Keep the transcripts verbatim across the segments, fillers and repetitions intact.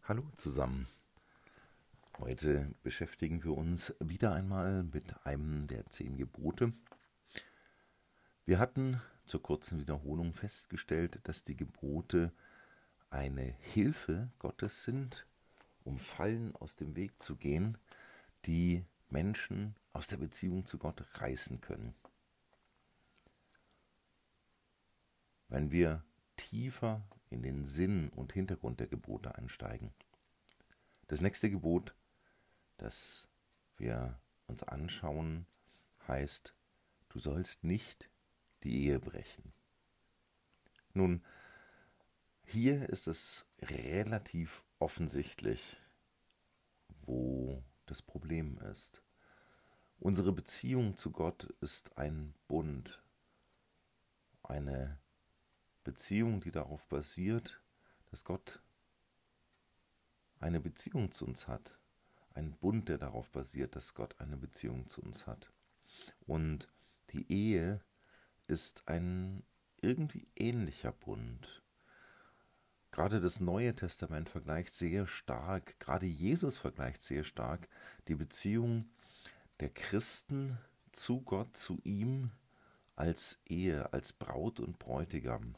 Hallo zusammen. Heute beschäftigen wir uns wieder einmal mit einem der zehn Gebote. Wir hatten zur kurzen Wiederholung festgestellt, dass die Gebote eine Hilfe Gottes sind, um Fallen aus dem Weg zu gehen, die Menschen aus der Beziehung zu Gott reißen können. Wenn wir tiefer in den Sinn und Hintergrund der Gebote einsteigen. Das nächste Gebot, das wir uns anschauen, heißt, du sollst nicht die Ehe brechen. Nun, hier ist es relativ offensichtlich, wo das Problem ist. Unsere Beziehung zu Gott ist ein Bund, eine Beziehung, die darauf basiert, dass Gott eine Beziehung zu uns hat. Ein Bund, der darauf basiert, dass Gott eine Beziehung zu uns hat. Und die Ehe ist ein irgendwie ähnlicher Bund. Gerade das Neue Testament vergleicht sehr stark, gerade Jesus vergleicht sehr stark die Beziehung der Christen zu Gott, zu ihm als Ehe, als Braut und Bräutigam.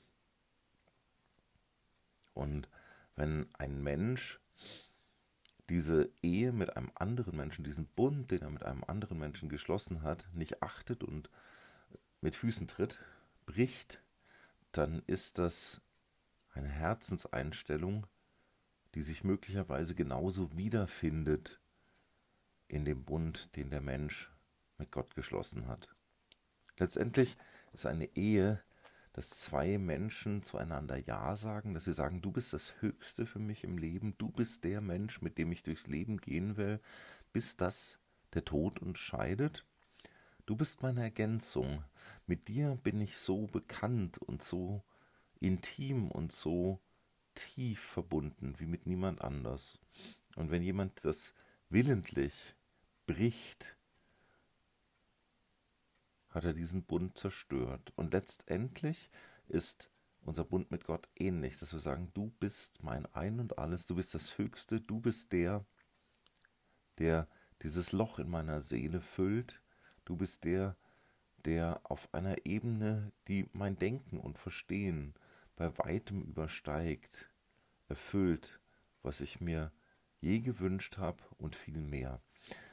Und wenn ein Mensch diese Ehe mit einem anderen Menschen, diesen Bund, den er mit einem anderen Menschen geschlossen hat, nicht achtet und mit Füßen tritt, bricht, dann ist das eine Herzenseinstellung, die sich möglicherweise genauso wiederfindet in dem Bund, den der Mensch mit Gott geschlossen hat. Letztendlich ist eine Ehe, dass zwei Menschen zueinander Ja sagen, dass sie sagen, du bist das Höchste für mich im Leben, du bist der Mensch, mit dem ich durchs Leben gehen will, bis das der Tod uns scheidet. Du bist meine Ergänzung, mit dir bin ich so bekannt und so intim und so tief verbunden wie mit niemand anders. Und wenn jemand das willentlich bricht, hat er diesen Bund zerstört. Und letztendlich ist unser Bund mit Gott ähnlich, dass wir sagen, du bist mein Ein und Alles, du bist das Höchste, du bist der, der dieses Loch in meiner Seele füllt, du bist der, der auf einer Ebene, die mein Denken und Verstehen bei weitem übersteigt, erfüllt, was ich mir je gewünscht habe und viel mehr.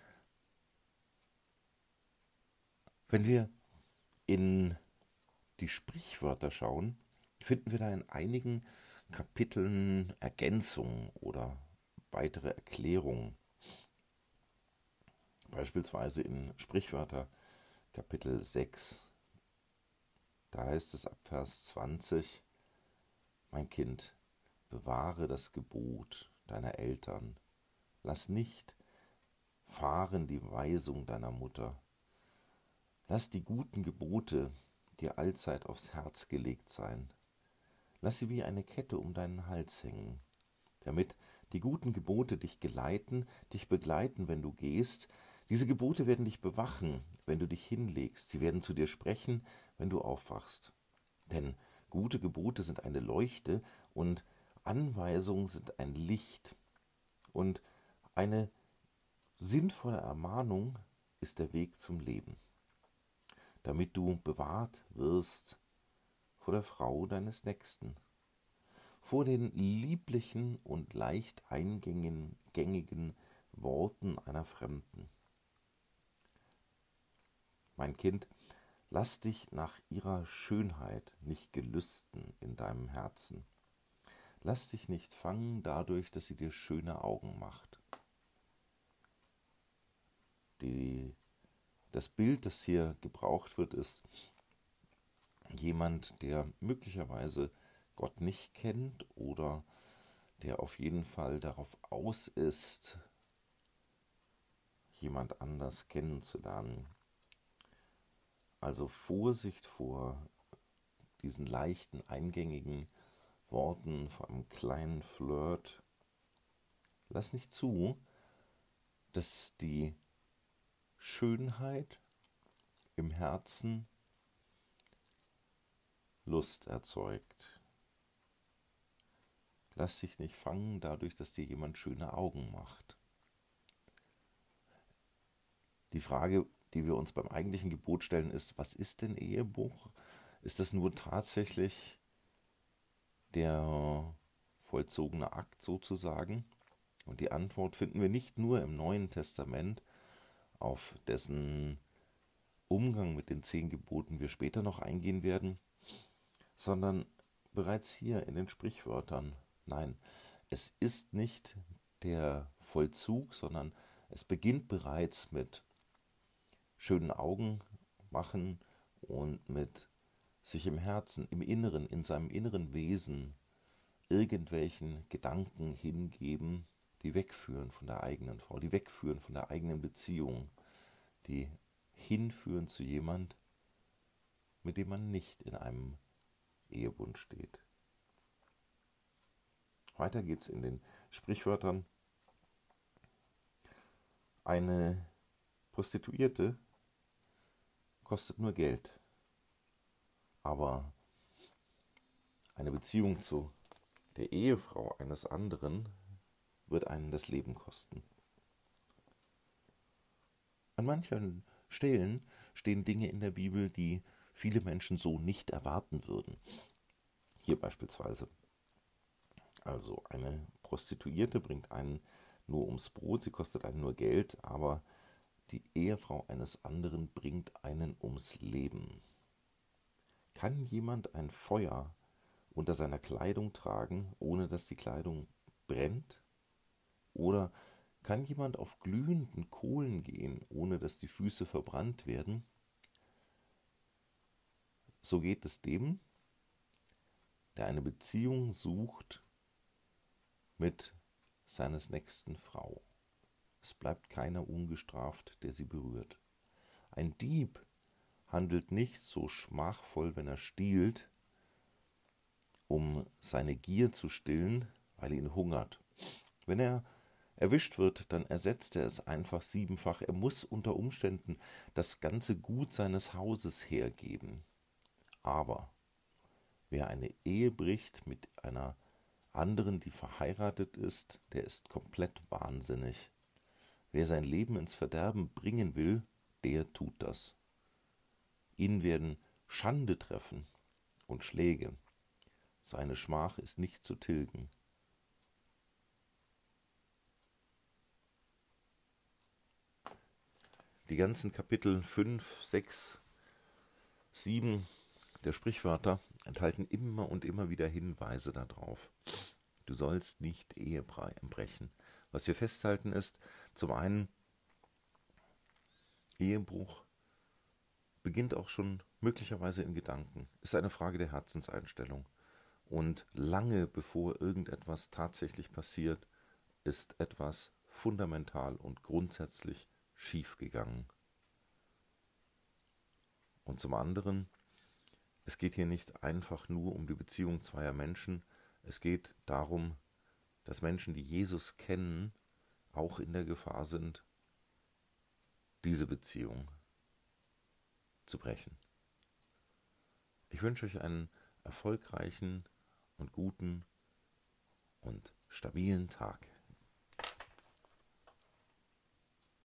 Wenn wir in die Sprichwörter schauen, finden wir da in einigen Kapiteln Ergänzungen oder weitere Erklärungen. Beispielsweise in Sprichwörter Kapitel sechs, da heißt es ab Vers zwanzig, mein Kind, bewahre das Gebot deiner Eltern, lass nicht fahren die Weisung deiner Mutter, lass die guten Gebote dir allzeit aufs Herz gelegt sein. Lass sie wie eine Kette um deinen Hals hängen, damit die guten Gebote dich geleiten, dich begleiten, wenn du gehst. Diese Gebote werden dich bewachen, wenn du dich hinlegst. Sie werden zu dir sprechen, wenn du aufwachst. Denn gute Gebote sind eine Leuchte und Anweisungen sind ein Licht. Und eine sinnvolle Ermahnung ist der Weg zum Leben, damit du bewahrt wirst vor der Frau deines Nächsten, vor den lieblichen und leicht eingängigen Worten einer Fremden. Mein Kind, lass dich nach ihrer Schönheit nicht gelüsten in deinem Herzen. Lass dich nicht fangen dadurch, dass sie dir schöne Augen macht. Die, das Bild, das hier gebraucht wird, ist jemand, der möglicherweise Gott nicht kennt oder der auf jeden Fall darauf aus ist, jemand anders kennenzulernen. Also Vorsicht vor diesen leichten, eingängigen Worten, vor einem kleinen Flirt. Lass nicht zu, dass die Schönheit im Herzen Lust erzeugt. Lass dich nicht fangen dadurch, dass dir jemand schöne Augen macht. Die Frage, die wir uns beim eigentlichen Gebot stellen, ist, was ist denn Ehebruch? Ist das nur tatsächlich der vollzogene Akt sozusagen? Und die Antwort finden wir nicht nur im Neuen Testament, auf dessen Umgang mit den zehn Geboten wir später noch eingehen werden, sondern bereits hier in den Sprichwörtern. Nein, es ist nicht der Vollzug, sondern es beginnt bereits mit schönen Augen machen und mit sich im Herzen, im Inneren, in seinem inneren Wesen irgendwelchen Gedanken hingeben, die wegführen von der eigenen Frau, die wegführen von der eigenen Beziehung, die hinführen zu jemand, mit dem man nicht in einem Ehebund steht. Weiter geht's in den Sprichwörtern. Eine Prostituierte kostet nur Geld, aber eine Beziehung zu der Ehefrau eines anderen wird einen das Leben kosten. An manchen Stellen stehen Dinge in der Bibel, die viele Menschen so nicht erwarten würden. Hier beispielsweise. Also eine Prostituierte bringt einen nur ums Brot, sie kostet einen nur Geld, aber die Ehefrau eines anderen bringt einen ums Leben. Kann jemand ein Feuer unter seiner Kleidung tragen, ohne dass die Kleidung brennt? Oder kann jemand auf glühenden Kohlen gehen, ohne dass die Füße verbrannt werden? So geht es dem, der eine Beziehung sucht mit seines Nächsten Frau. Es bleibt keiner ungestraft, der sie berührt. Ein Dieb handelt nicht so schmachvoll, wenn er stiehlt, um seine Gier zu stillen, weil ihn hungert. Wenn er erwischt wird, dann ersetzt er es einfach siebenfach. Er muss unter Umständen das ganze Gut seines Hauses hergeben. Aber wer eine Ehe bricht mit einer anderen, die verheiratet ist, der ist komplett wahnsinnig. Wer sein Leben ins Verderben bringen will, der tut das. Ihn werden Schande treffen und Schläge. Seine Schmach ist nicht zu tilgen. Die ganzen Kapitel fünf, sechs, sieben der Sprichwörter enthalten immer und immer wieder Hinweise darauf. Du sollst nicht Ehe brechen. Was wir festhalten ist, zum einen, Ehebruch beginnt auch schon möglicherweise in Gedanken, ist eine Frage der Herzenseinstellung. Und lange bevor irgendetwas tatsächlich passiert, ist etwas fundamental und grundsätzlich schiefgegangen. Und zum anderen, es geht hier nicht einfach nur um die Beziehung zweier Menschen, es geht darum, dass Menschen, die Jesus kennen, auch in der Gefahr sind, diese Beziehung zu brechen. Ich wünsche euch einen erfolgreichen und guten und stabilen Tag.